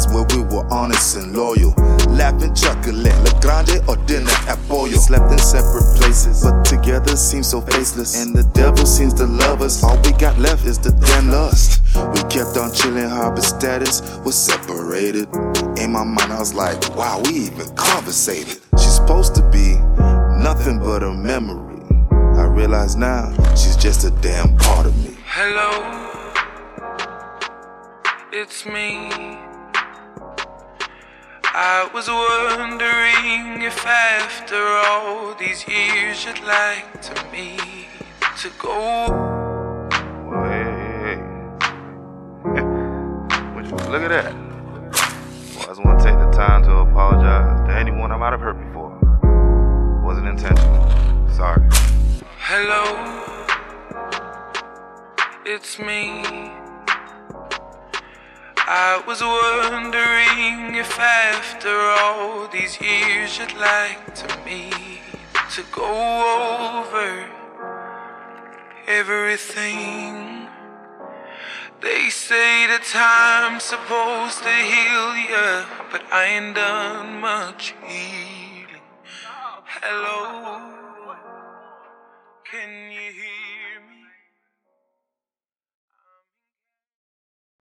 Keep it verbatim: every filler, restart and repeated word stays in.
times where we were honest and loyal. Laughing chocolate, La Grande or dinner at Pollo. Slept in separate places, but together seems so faceless. And the devil seems to love us. All we got left is the damn lust. We kept on chilling, harbor status was separated. In my mind I was like, wow, we even conversated. She's supposed to be nothing but a memory. I realize now she's just a damn part of me. Hello, it's me. I was wondering if after all these years you'd like to me to go. Well, hey, hey, hey. Would you look at that? Well, I just want to take the time to apologize to anyone I might have hurt before. Wasn't intentional. Sorry. Hello, it's me. I was wondering if after all these years you'd like to me to go over everything. They say the time's supposed to heal ya, but I ain't done much healing. Hello, can you hear?